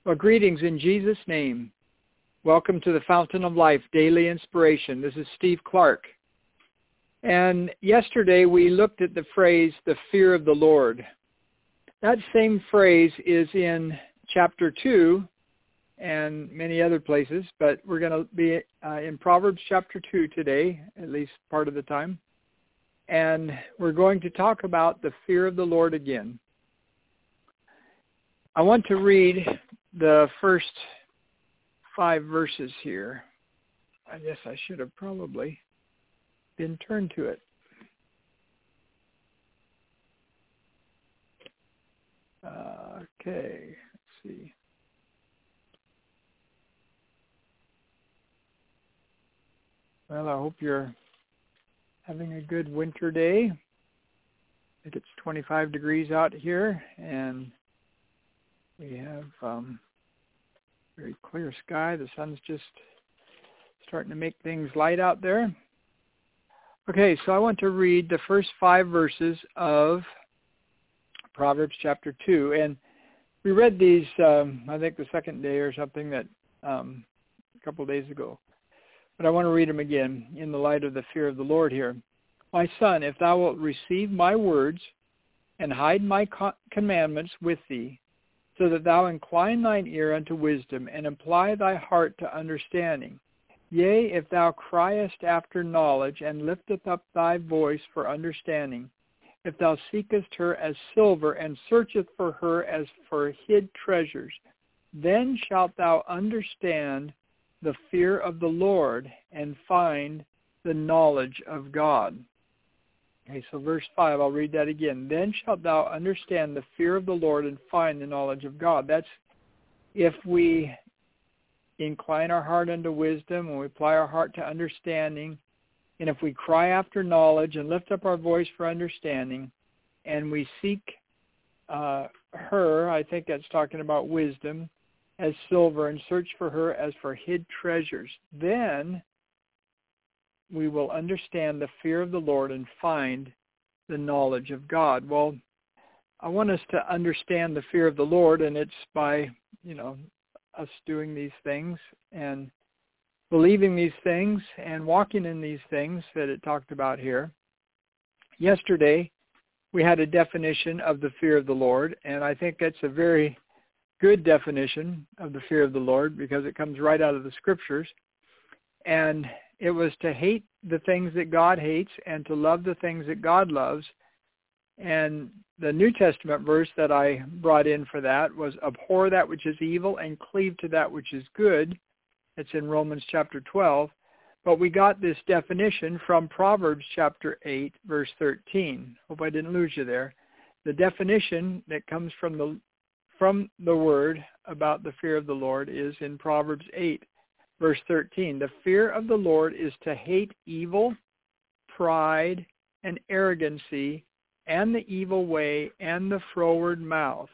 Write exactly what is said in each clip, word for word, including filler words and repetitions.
Well, greetings in Jesus' name. Welcome to the Fountain of Life Daily Inspiration. This is Steve Clark. And yesterday we looked at the phrase, the fear of the Lord. That same phrase is in chapter two and many other places, but we're going to be uh, in Proverbs chapter two today, at least part of the time. And we're going to talk about the fear of the Lord again. I want to read the first five verses here. I guess I should have probably been turned to it. Uh, okay, let's see. Well, I hope you're having a good winter day. I think it's twenty-five degrees out here, and we have um, very clear sky. The sun's just starting to make things light out there. Okay, so I want to read the first five verses of Proverbs chapter two. And we read these, um, I think the second day or something, that um, a couple of days ago. But I want to read them again in the light of the fear of the Lord here. My son, if thou wilt receive my words and hide my co- commandments with thee, so that thou incline thine ear unto wisdom, and apply thy heart to understanding. Yea, if thou criest after knowledge, and lifteth up thy voice for understanding, if thou seekest her as silver, and searcheth for her as for hid treasures, then shalt thou understand the fear of the Lord, and find the knowledge of God. Okay, so verse five, I'll read that again. Then shalt thou understand the fear of the Lord and find the knowledge of God. That's if we incline our heart unto wisdom and we apply our heart to understanding, and if we cry after knowledge and lift up our voice for understanding, and we seek uh, her, I think that's talking about wisdom, as silver, and search for her as for hid treasures, then we will understand the fear of the Lord and find the knowledge of God. Well, I want us to understand the fear of the Lord, and it's by, you know, us doing these things and believing these things and walking in these things that it talked about here. Yesterday, we had a definition of the fear of the Lord, and I think that's a very good definition of the fear of the Lord because it comes right out of the Scriptures. And it was to hate the things that God hates and to love the things that God loves. And the New Testament verse that I brought in for that was abhor that which is evil and cleave to that which is good. It's in Romans chapter twelve. But we got this definition from Proverbs chapter eight, verse thirteen. Hope I didn't lose you there. The definition that comes from the from the word about the fear of the Lord is in Proverbs eight. Verse thirteen, the fear of the Lord is to hate evil, pride, and arrogancy, and the evil way, and the froward mouth.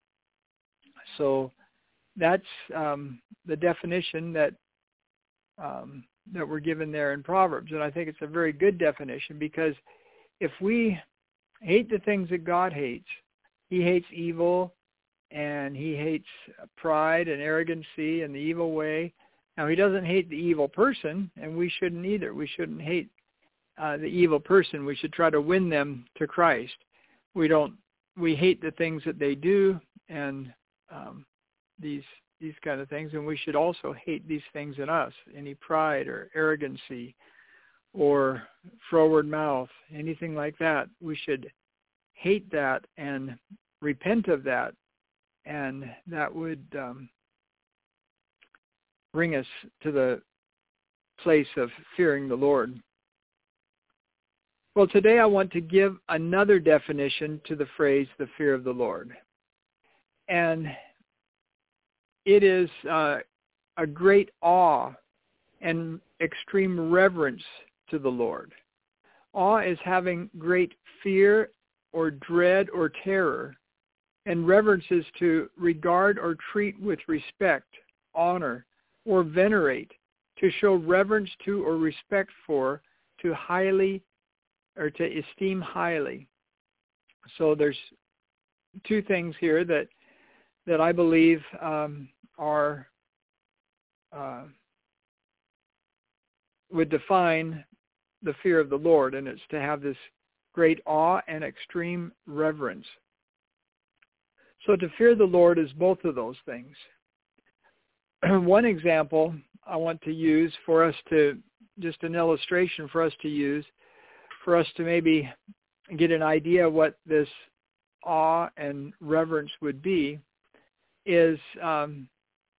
So that's um, the definition that um, that we're given there in Proverbs. And I think it's a very good definition because if we hate the things that God hates, he hates evil, and he hates pride and arrogancy and the evil way. Now, he doesn't hate the evil person, and we shouldn't either. We shouldn't hate uh, the evil person. We should try to win them to Christ. We don't. We hate the things that they do and um, these these kind of things, and we should also hate these things in us, any pride or arrogancy or froward mouth, anything like that. We should hate that and repent of that, and that would um, bring us to the place of fearing the Lord. Well, today I want to give another definition to the phrase, the fear of the Lord. And it is uh, a great awe and extreme reverence to the Lord. Awe is having great fear or dread or terror, and reverence is to regard or treat with respect, honor, or venerate, to show reverence to or respect for, to highly or to esteem highly. So there's two things here that that I believe um, are uh, would define the fear of the Lord, and it's to have this great awe and extreme reverence. So to fear the Lord is both of those things. One example I want to use for us to, just an illustration for us to use, for us to maybe get an idea of what this awe and reverence would be, is um,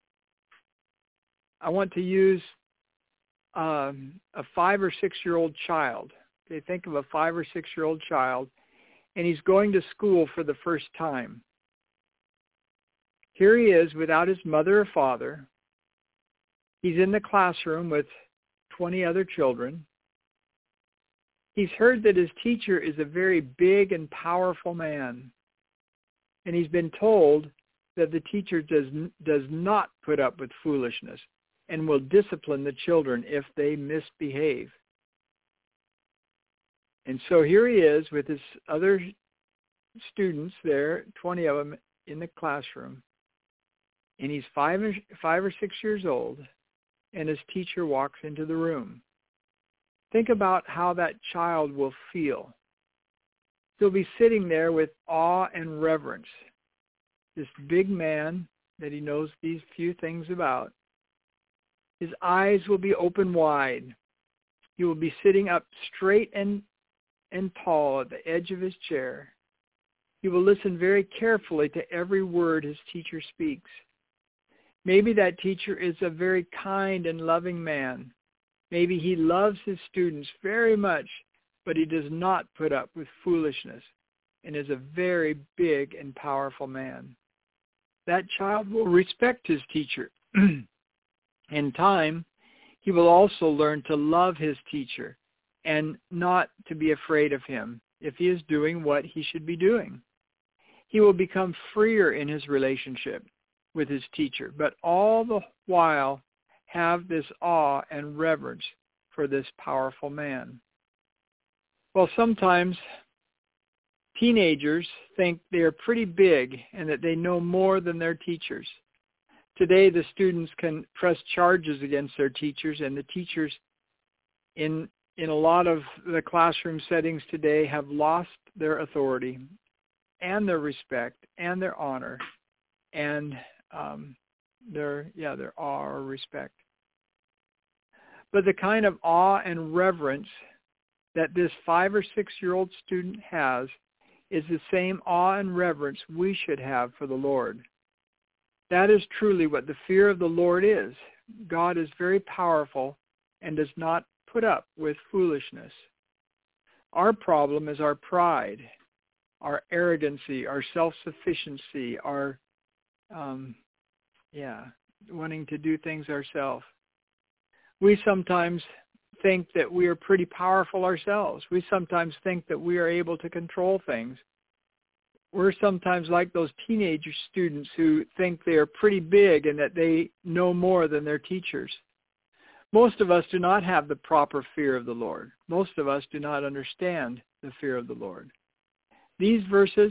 I want to use um, a five or six-year-old child. Okay, think of a five or six-year-old child, and he's going to school for the first time. Here he is without his mother or father. He's in the classroom with twenty other children. He's heard that his teacher is a very big and powerful man. And he's been told that the teacher does, does not put up with foolishness and will discipline the children if they misbehave. And so here he is with his other students there, twenty of them in the classroom. And he's five or, five or six years old, and his teacher walks into the room. Think about how that child will feel. He'll be sitting there with awe and reverence. This big man that he knows these few things about. His eyes will be open wide. He will be sitting up straight and, and tall at the edge of his chair. He will listen very carefully to every word his teacher speaks. Maybe that teacher is a very kind and loving man. Maybe he loves his students very much, but he does not put up with foolishness and is a very big and powerful man. That child will respect his teacher. In time, he will also learn to love his teacher and not to be afraid of him if he is doing what he should be doing. He will become freer in his relationship with his teacher, but all the while have this awe and reverence for this powerful man. Well, sometimes teenagers think they are pretty big and that they know more than their teachers. Today, the students can press charges against their teachers, and the teachers in in a lot of the classroom settings today have lost their authority and their respect and their honor and um, their, yeah, their awe or respect. But the kind of awe and reverence that this five or six-year-old student has is the same awe and reverence we should have for the Lord. That is truly what the fear of the Lord is. God is very powerful and does not put up with foolishness. Our problem is our pride, our arrogancy, our self-sufficiency, our, um, yeah, wanting to do things ourselves. We sometimes think that we are pretty powerful ourselves. We sometimes think that we are able to control things. We're sometimes like those teenager students who think they are pretty big and that they know more than their teachers. Most of us do not have the proper fear of the Lord. Most of us do not understand the fear of the Lord. These verses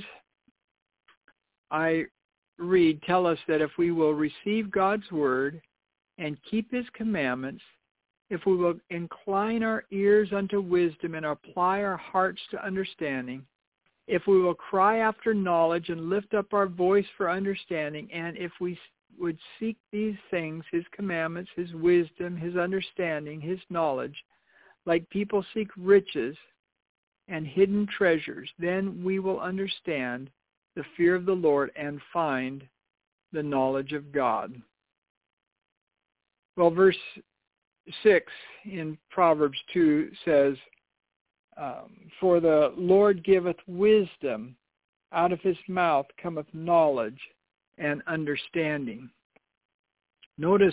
I read tell us that if we will receive God's word and keep his commandments, if we will incline our ears unto wisdom and apply our hearts to understanding, if we will cry after knowledge and lift up our voice for understanding, and if we would seek these things, his commandments, his wisdom, his understanding, his knowledge, like people seek riches and hidden treasures, then we will understand the fear of the Lord and find the knowledge of God. Well, verse six in Proverbs two says, um, for the Lord giveth wisdom, out of his mouth cometh knowledge and understanding. Notice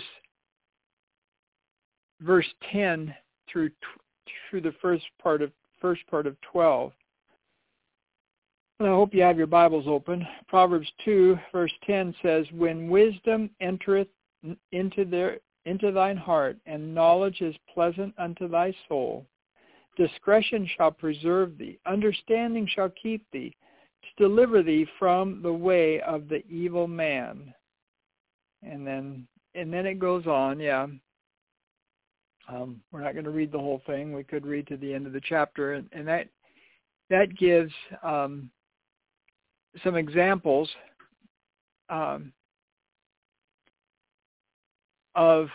verse ten through through the first part of first part of twelve. And I hope you have your Bibles open. Proverbs two verse ten says, when wisdom entereth into their into thine heart, and knowledge is pleasant unto thy soul, discretion shall preserve thee, understanding shall keep thee, to deliver thee from the way of the evil man. And then and then it goes on, yeah. Um, we're not going to read the whole thing. We could read to the end of the chapter, and, and that that gives um, some examples um, of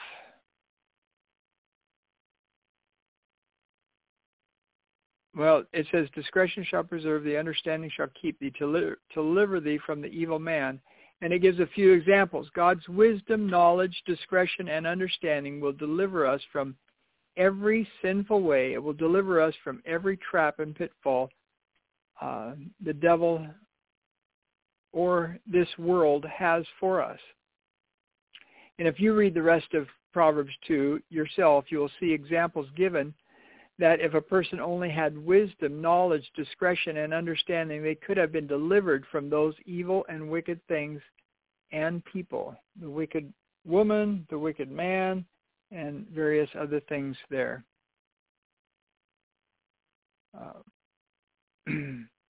well, it says, discretion shall preserve thee, understanding shall keep thee, to, li- to deliver thee from the evil man. And it gives a few examples. God's wisdom, knowledge, discretion, and understanding will deliver us from every sinful way. It will deliver us from every trap and pitfall uh, the devil or this world has for us. And if you read the rest of Proverbs two yourself, you will see examples given that if a person only had wisdom, knowledge, discretion, and understanding, they could have been delivered from those evil and wicked things and people, the wicked woman, the wicked man, and various other things there. Uh,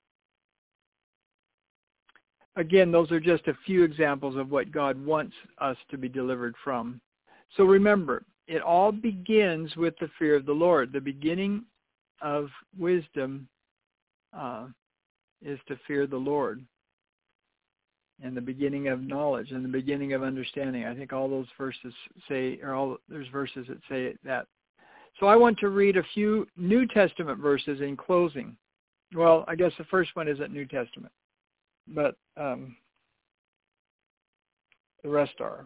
again, those are just a few examples of what God wants us to be delivered from. So remember, it all begins with the fear of the Lord. The beginning of wisdom uh, is to fear the Lord, and the beginning of knowledge and the beginning of understanding. I think all those verses say, or all there's verses that say that. So I want to read a few New Testament verses in closing. Well, I guess the first one isn't New Testament, but um, the rest are.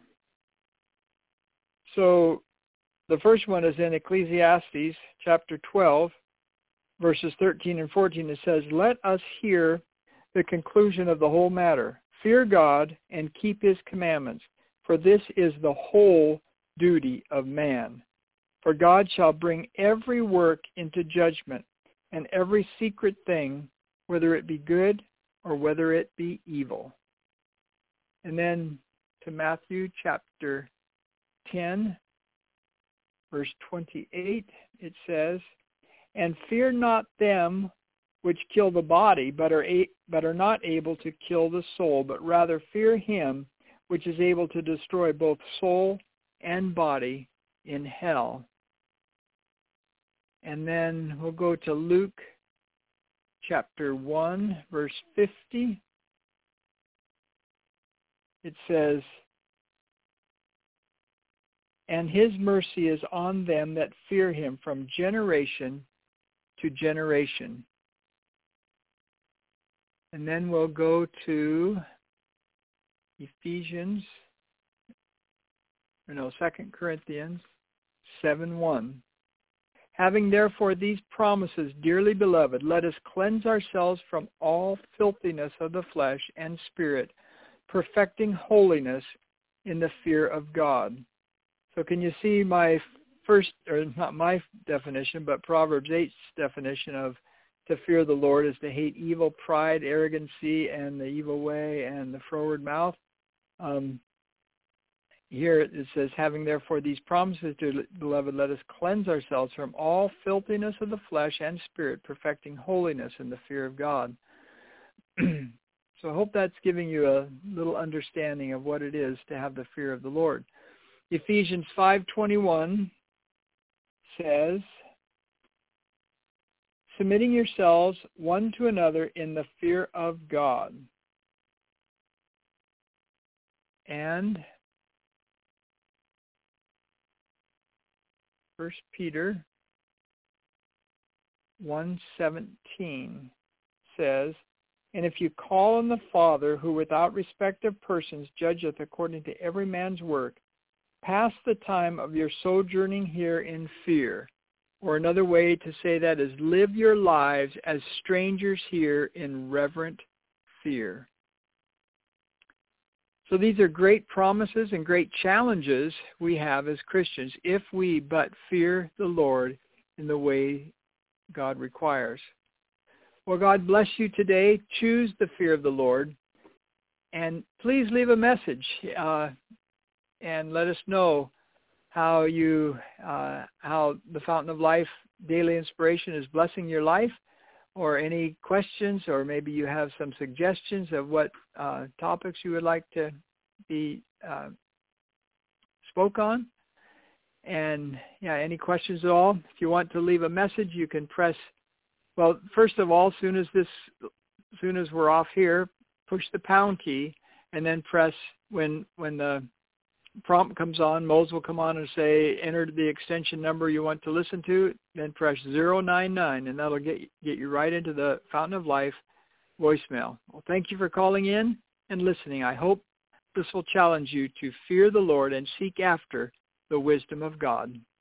So the first one is in Ecclesiastes chapter twelve, verses thirteen and fourteen. It says, let us hear the conclusion of the whole matter. Fear God and keep his commandments, for this is the whole duty of man. For God shall bring every work into judgment, and every secret thing, whether it be good or whether it be evil. And then to Matthew chapter ten, verse twenty-eight, it says, and fear not them which kill the body, but are a, but are not able to kill the soul, but rather fear him which is able to destroy both soul and body in hell. And then we'll go to Luke chapter one, verse fifty. It says, and his mercy is on them that fear him from generation to generation. And then we'll go to Ephesians, or no, Second Corinthians seven one. Having therefore these promises, dearly beloved, let us cleanse ourselves from all filthiness of the flesh and spirit, perfecting holiness in the fear of God. So can you see my first, or not my definition, but Proverbs eight's definition of to fear the Lord is to hate evil, pride, arrogancy, and the evil way, and the froward mouth. Um, here it says, having therefore these promises, dear beloved, let us cleanse ourselves from all filthiness of the flesh and spirit, perfecting holiness in the fear of God. So I hope that's giving you a little understanding of what it is to have the fear of the Lord. Ephesians five twenty-one says, submitting yourselves one to another in the fear of God. And First Peter one seventeen says, and if you call on the Father, who without respect of persons judgeth according to every man's work, pass the time of your sojourning here in fear. Or another way to say that is live your lives as strangers here in reverent fear. So these are great promises and great challenges we have as Christians if we but fear the Lord in the way God requires. Well, God bless you today. Choose the fear of the Lord. And please leave a message uh, and let us know how you, uh, how the Fountain of Life Daily Inspiration is blessing your life, or any questions, or maybe you have some suggestions of what uh, topics you would like to be uh, spoke on. And yeah, any questions at all? If you want to leave a message, you can press, well, first of all, soon as this, soon as we're off here, push the pound key and then press when, when the prompt comes on, Moles will come on and say, enter the extension number you want to listen to, then press zero nine nine, and that'll get, get you right into the Fountain of Life voicemail. Well, thank you for calling in and listening. I hope this will challenge you to fear the Lord and seek after the wisdom of God.